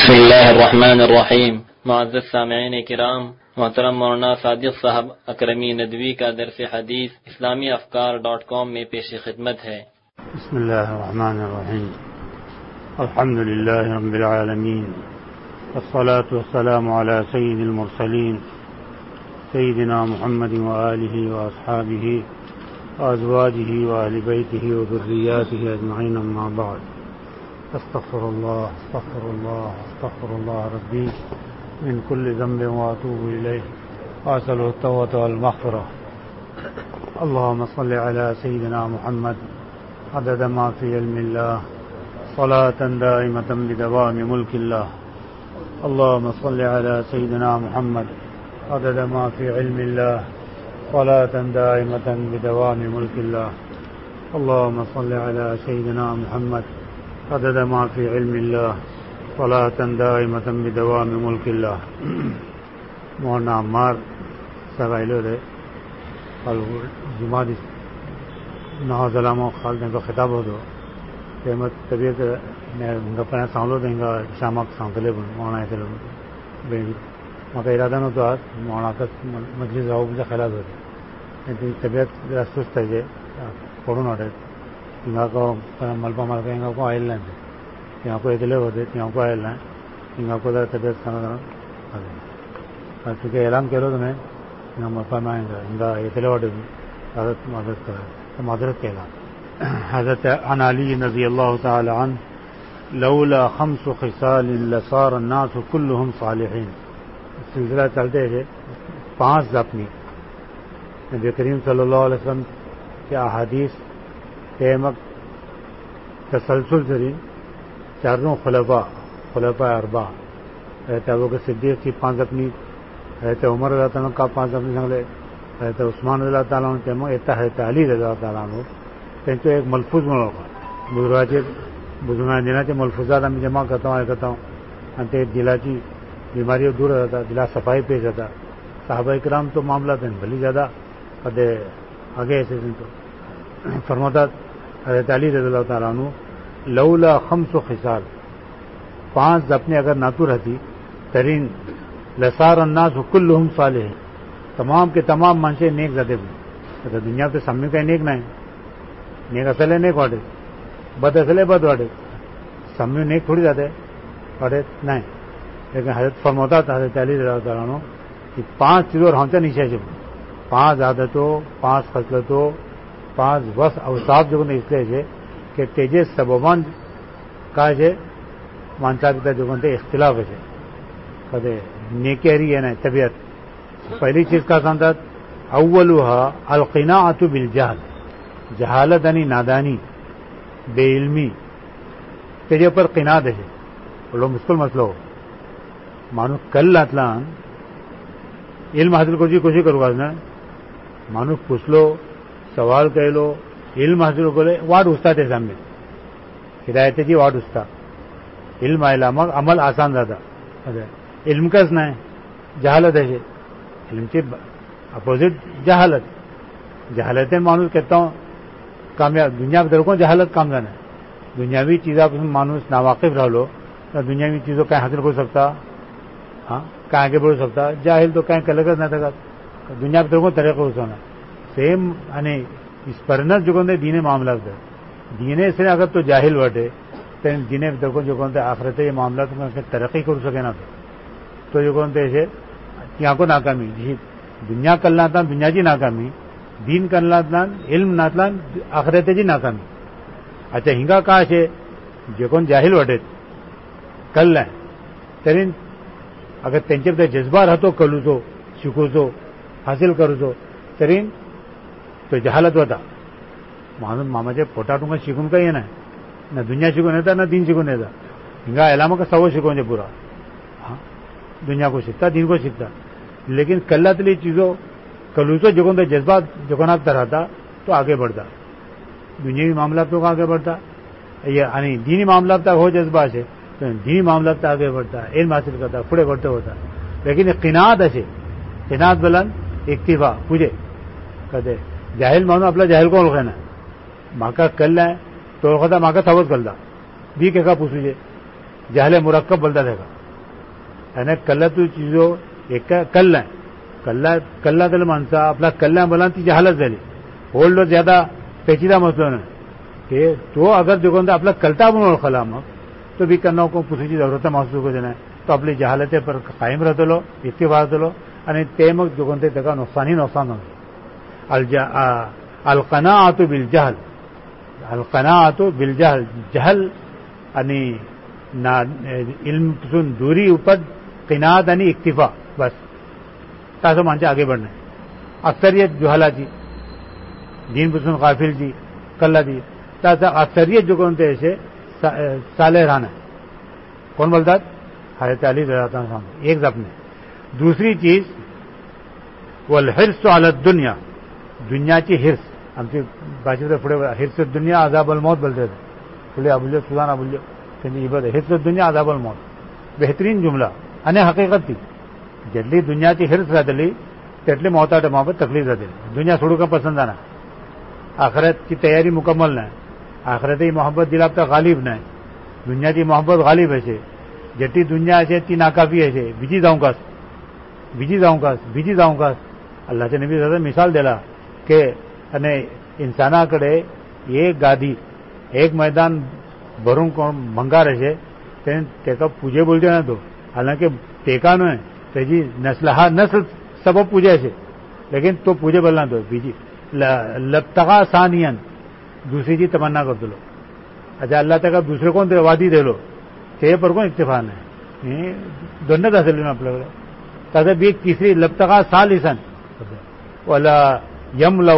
بسم اللہ الرحمن الرحیم. معزز سامعین کرام، محترم مولانا صادق صاحب اکرمی ندوی کا درس حدیث اسلامی افکار.com میں پیش خدمت ہے. بسم اللہ الرحمن الرحیم. الحمد للہ رب العالمین، والصلاة والسلام علی سید المرسلین سیدنا محمد وآلہ واصحابہ وازواجہ واہل بیتہ وذریاتہ اجمعین، اما بعد. استغفر اللہ ربی من کل ذنب واتوب الیہ واسألہ التوبۃ والمغفرہ. اللہم صل علی سیدنا محمد عدد ما فی علم اللہ صلاة دائمة بدوام ملک اللہ. اللہم صل علی سیدنا محمد عدد ما فی علم اللہ صلاة دائمة بدوام ملک اللہ. اللہم صل علی سیدنا محمد عدد ما فی علم اللہ صلاة دائمة بدوام ملک اللہ. مولانا عمار سرائلو دے جماعت نہ ظلام و خالدین کو خطاب ہو دو قیمت طبیعت گپنا سانلو دیں گا شامک سانتلے بن مولانا تلے مکہ ارادہ نو تو مولانا کا مجلس رہو مجھے خیالات ہوتے طبیعت سست ہے کورونا ڈے یہاں کو ملپا ملکا یہاں کو آئل لائن یہاں کو اتلے ہوتے یہاں کو آئل لائن یہاں کو طبیعت چونکہ اعلان کرو تو میں یہاں ملپا میں آئیں گا یہاں اتلے ہوتے حضرت معذرت کا اعلان. حضرت عن علی رضی اللہ تعالی عنہ لولا خمس خصال لصار الناس كلهم صالحین. سلسلہ چلتے تھے 5 اپنی نبی کریم صلی اللہ علیہ وسلم کے احادیث قیمت تسلسل سے چاروں خلفاء اربعہ حضرت ابوبکر صدیق کی 5 اپنی، حضرت عمر رضی اللہ عنہ کا 5 اپنی سنگلے، حضرت عثمان رضی اللہ تعالیٰ عنہ حضرت علی رضی اللہ تعالیٰ عنہ تو ایک ملفوظ میں ہوگا بزرگان دینا چاہیے ملفوظات میں جمع کرتا ہوں انتے دلاچی بیماریوں دور رہتا، دلا صفائی پیش رہتا. صحابہ کرام تو معاملات ہیں بھلی زیادہ قدے آگے ایسے تو فرماتا حضرت علی رضی اللہ تعالیٰ عنہ لولا خمس خصال 5 اپنے اگر نہ تو رہتی ترین لصار الناس كلهم صالح تمام کے تمام منشے نیک زدے بھی دنیا پہ سامنے کا نیک نہ ہے نیک اصل ہے نیک واٹے بد اصل ہے بد واٹے سامنے نیک تھوڑی زیادہ واٹے نہیں. لیکن حضرت فرماتا تھا حضرت علی رضی اللہ تعالیٰ عنہ کہ 5 چیزوں اور ہمتے نیچے سے 5 عادتوں 5 خصلتوں 5 وصف اوصاف جو اس لیے ہے کہ تیجے سببان کا ہے مانچا پیتا جو اختلاف ہے کدے نیکیری ہے نا طبیعت. پہلی چیز کا سنتا اولها القناعۃ بالجہل، جہالت یعنی نادانی بے علمی تیجے پر قناعت ہے بولو مشکل مسئلہ ہو مانو کل اتلان علم حاصل کرنے کی کوشش کرو گا نا مانو پوچھ لو سوال کہہ لو علم حاصل کرے واٹ استا تھے سامنے ہدایت جی واٹ استا علم علامہ عمل آسان رہتا. علم کس نہ ہے جہالت ہے علم کے اپوزٹ جہالت مانوس کہتا ہوں کامیاب دنیا کے درکوں جہالت کامزن ہے. دنیاوی چیزوں کو مانوس ناواقف رہ لو دنیاوی چیزوں کہیں حاصل کر سکتا ہاں کہیں آگے بڑھ سکتا. جاہل تو کہیں کلگت نہ تھا دنیا کے درکوں طریقہ ہونا سیم یعنی اس پرنس جو کہتے دین معاملات ہے دینے سے اگر تو جاہل وٹے تو دین درکوں جو کہتے آخرت یہ معاملات ترقی کر سکے نا تو جو کہتے ایسے یہاں کو ناکامی دنیا کلنا تھا دنیا جی ناکامی دین کرنا علم ناتلان آخرت جی ناکامی. اچھا ہنگا کہاں سے جو کون جاہل وٹے کل لیں ترین اگر تینچے پہ جذبہ رہتو کلو تو سیکھو تو حاصل کرو تو ترین تو جہالت ہوتا معلوم ماما جب پوٹا ٹونگا سیکھوں کا یہ نہ دنیا سیکھو نہیں تھا نہ دین سیکھو نہیں تھا ہنگا علامہ کا سو سیکھو پورا ہاں دنیا کو سیکھتا دین کو سیکھتا. لیکن کل تلی چیزوں کلوسو جو جذبات جگنات رہتا تو آگے بڑھتا دنیاوی معاملات تو آگے بڑھتا یعنی دینی معاملات تک ہو جذبہ سے تو دینی معاملات تک آگے بڑھتا علم حاصل کرتا پڑے بڑھتے ہوتا. لیکن قناعت ایسے قناعت بلند اکتفا پوجے کہتے جاہل مانو اپنا جاہل کو رکھنا ماں کا کل ہے تو ماں کا ثابت کر دا بھی کہ پوچھو جهل مرکب بولتا تھے گا یعنی کلہ تو چیزوں ایک کل ہے کلہ دل مانسا اپنا کلہ بولانتی جہالت زلی ہولڈ زیادہ پیچیدہ مسئلہ نہیں کہ تو اگر جو کہتا اپنا کلتا بنو خلام تو بھی کرنا کو پوچھنے کی ضرورت ہے محسوس کو دینا ہے تو اپنی جہالت پر قائم رہتے لو اتفاق لو અને તેમાં જો કોણ તે તકા નુકસાન હી નુકસાન હોય القناعة بالجهل القناعة بالجهل جهل અને علم پسند دوری اوپر قناعت અને اکتفا بس تاسو مانچے آگے بڑھنا ہے اکثریت جہلا جی دین پسند غافل جی کلہ جی تاسو اکثریت جو کون تے ایسے صالح رہنا ہے کون بولتا حضرت علی رضی اللہ عنہ ایک ضبط نے دوسری چیز والحرص علی الدنیا دنیا کی حرص ہم سے باشد پڑے حرص الدنیا عذاب الموت بولتے تھے بولے ابولیو سلطان ابولیو حرص الدنیا عذاب الموت بہترین جملہ અને حقیقت تھی જેટલી દુનિયાથી હિર્સ રહેલી તેટલી મોટા ટમા પર તકલીફ રહેલી દુનિયા થોડું કમ પસંદ આના આખરત की તૈયારી મુકમ્મલ ન આખરતી મોહબ્બત દિલ આપતા ગાલિબ ન દુનિયાથી મોહબ્બત ગાલિબ હશે જેટલી દુનિયા છે તી નાકાફી હશે બીજી જાઉં કાસ અલ્લાહના નબી સાથે મિસાલ દેલા કે અને ઇન્સાનાકડે એક ગાદી એક मैदान ભરું કોણ ભંગાર હશે તેકા પૂજે બોલજો ન તો હાલાંકि ટેકાનો है तेजी नस्ल सबब पूजे से लेकिन तो पूजे बोलना तो बीजी लबतगा सानियन दूसरी चीज तमन्ना कर दो अच्छा अल्लाह तक दूसरे को वादी दे लो ते पर को इत्तेफाक है दोनों तहसील में आपल्याकडे तसं बी तीसरी लबतगा सालिसन वला यमलौ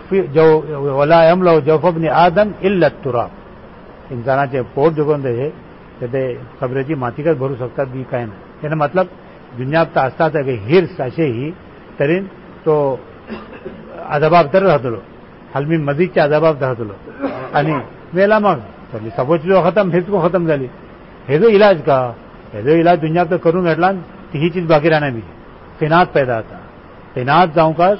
जौफ इब्न आदम इल्ला तुराब इंसानाचे पोट जो कोण ते खबरेची मातीकच भरू शकतात बी काय नाही याचा मतलब दुनिया असतात हिर्स असेही तरी तो अजाबाबदार राहतो हलमी मजीदच्या अजाबाबदार राहतो आणि मेला मग सपोज जो खतम हेच को खतम झाली हे जो इलाज का हे जो इलाज दुनिया तर करून घेतला ती ही चीज बाकी राहणार मी किनात पैदा होता किनात जाऊं का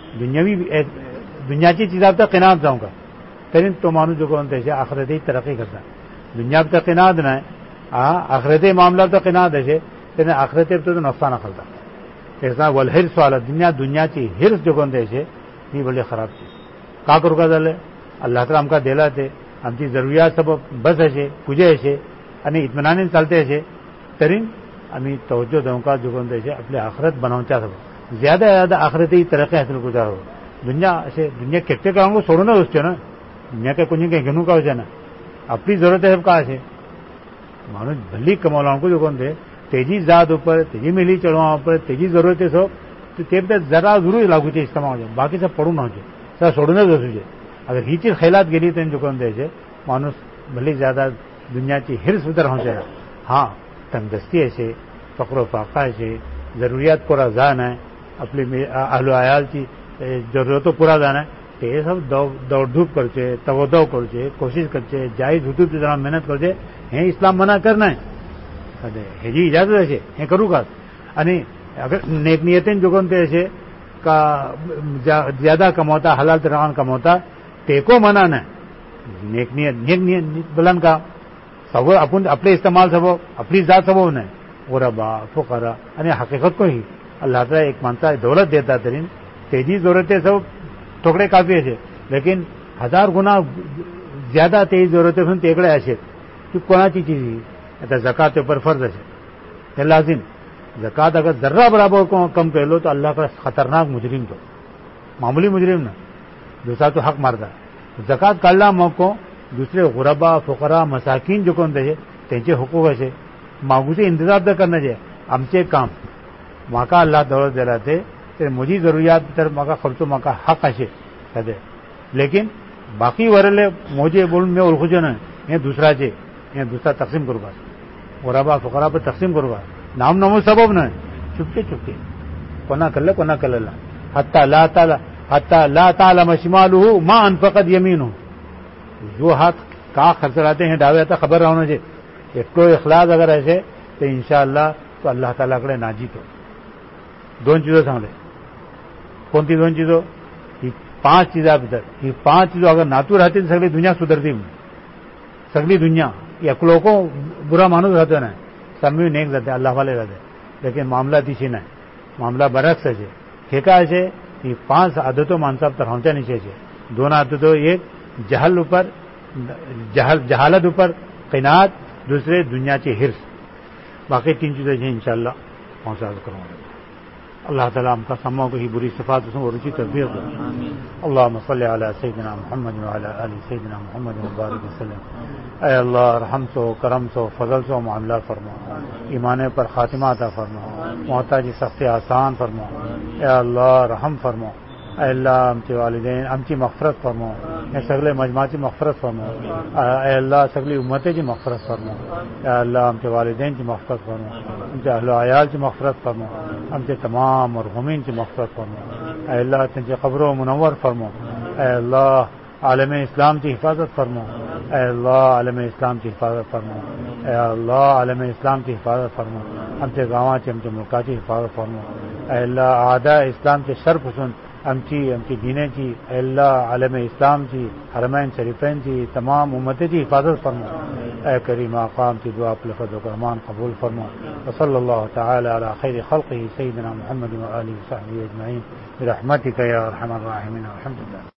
दुनियाची चीज आता किनात जाऊं का तरी तो माणूस जो कोण त्याच्या आखिरती तरक्की करता दुनिया तर किनात नाही आखिरती मामला तर किनात असे त्याने आखिरते तो नुकसान खलता ऐसा वलहिर्स वाला दुनियाची हिर्स जो कोण त्याचे ही बड़ी खराब चीज का करू का झालं अल्लाह तर आमका दिला ते आमची जरुरियात सब बस असे पूजे असे आणि इत्मिनाने चालते असे तरी आम्ही तवज्जो देऊ का जो कोण त्याचे आपली आखिरत बनवच्या सब ज्यादा आखिरती तरक्की हासिल करू हो दुनिया असे दुनिया कितने कामों सोडून असते ना दुनिया काय कोणी काही घेणू का होते ना आपली जरूरत है का असे माणूस भली कमावला को जो कोण ते तेजी जात ऊपर तेजी मिली चढ़वा ऊपर तेजी जरूरत है सब तो ते जरा जरूर लागू चे इस्तेमाल हो जाए बाकी सब पडून हो जाए सब सोडूनच असू जाए अगर ही चीज खैलात गेली तर जो कोण द्यायचे माणूस भली ज्यादा दुनियाची हिर्स उधर हो जाए हाँ तंगदस्ती ऐसे फक्र फाका ऐसे जरूरियात पूरा जान है अपनी अहलो आयाल की जरूरतों पूरा जान है ते सब दौड़ धूप करचे तवदो करचे कोशिश करचे जायज हुदूद जरा मेहनत करचे हे इस्लाम मना करना है ह्याची इजाजत असे हे करू का आणि अगर नेकनियतेन जो कोण ते असे का ज्यादा कमवता हलाल तरीकान कमवता ते को मना नाही नेकनियत बोलन का सब आपण आपले इस्तेमाल सब आपली जात सब नाही गुरबा फुकरा आणि हकीकत को ही अल्लाह ताला एक माणसा दौलत देता तरी तेजी जरूरत है सब थोडे काफी असे लेकिन 1000 गुना ज्यादा तेजी जरूरत असून तेकडे असे की कोणाची चीज आता ज़कात पर फर्ज है लाजिम ज़कात अगर जर्रा बराबर को कम कर लो तो अल्लाह का खतरनाक मुजरिम तो मामूली मुजरिम ना दूसरा तो हक मारता ज़कात काढला मग को दुसरे गुरबा फुकरा मसाकीन जो कोण त्यांचे हुकूक असे मागूचे इंतजार तर करना चाहिए आमचे काम माका अल्लाह दौलत दिला ते मुझी जरूरियात तर माका खर्चो माका हक असे सदे लेकिन बाकी वरले मोजे बोलून मी ओळखूचे नाही हे दुसराचे हे दुसरा तकसीम करू का गुरबा फुकरा पर तकसीम करू का नाम नमो सबब नाही चुपके कोणा कल्ला हत्ता ला तालम शिमालुहु मा अनफकत यमीनु जो हाथ का खर्च लाते हैं डावे आता खबर रहना चाहिए इतको इखलास अगर ऐसे तो इंशाअल्लाह तो अल्लाह ताला कडे नाजीत हो दोन चीजों सांगले कोणती दोन चीजों ही 5 चीजा भीतर ही 5 चीजों अगर नातू राहतील सगळी दुनिया सुधरती सगळी दुनिया یکلو کو برا مانو رہتے نا سمی نیک رہتے اللہ والے رہتے لیکن معاملہ دیشی نہیں معاملہ برعکس ہے ٹھیکا ہے یہ 5 عادتوں مانصاف ترہمچا نیچے سے 2 عادتوں ایک جہالت اوپر قناعت دوسرے دنیا کی حرص باقی 3 چیزیں ہیں انشاءاللہ پہنچا کروں گا اللہ تعالیٰ ہم کا سماؤں کو ہی بری صفات اور رچی تربیت ہو اللہم صلی علی سیدنا محمد وعلی آل سیدنا محمد مبارک وسلم اے اللہ رحم سو کرم سو فضل سو معاملات فرما ایمان پر خاتمہ عطا فرما محتاجی سخت آسان فرما اے اللہ رحم فرما اے اللہ ہم کے والدین ہم کی مغفرت فرما اے سگلے مجموعی مغفرت فرما اے اللہ سگلی امتیں کی مغفرت فرما اے اللہ ہم کے والدین کی مغفرت فرما ہم کے اہل و عیال کی مغفرت فرما ہم کے تمام مرحومین کی مغفرت فرما اے اللہ تن کے قبر و منور فرما اے اللہ عالم اسلام کی حفاظت فرما اے اللہ عالم اسلام کی حفاظت فرما اے اللہ عالم اسلام کی حفاظت فرما ہم کے گاواں ہم کے ملکا کی حفاظت فرما اے اللہ اعداء اسلام کے شر پسند ہم کی دینے کی اے اللہ عالم اسلام کی حرمین شریفین کی تمام امتیں کی حفاظت فرما اے کریم آقا ہم کی دعا لفظ و رحمان قبول فرما وصلی اللہ تعالی علی خیر خلقہ سیدنا محمد و آلہ وصحبہ اجمعین برحمتک یا ارحم الراحمین الحمد للہ.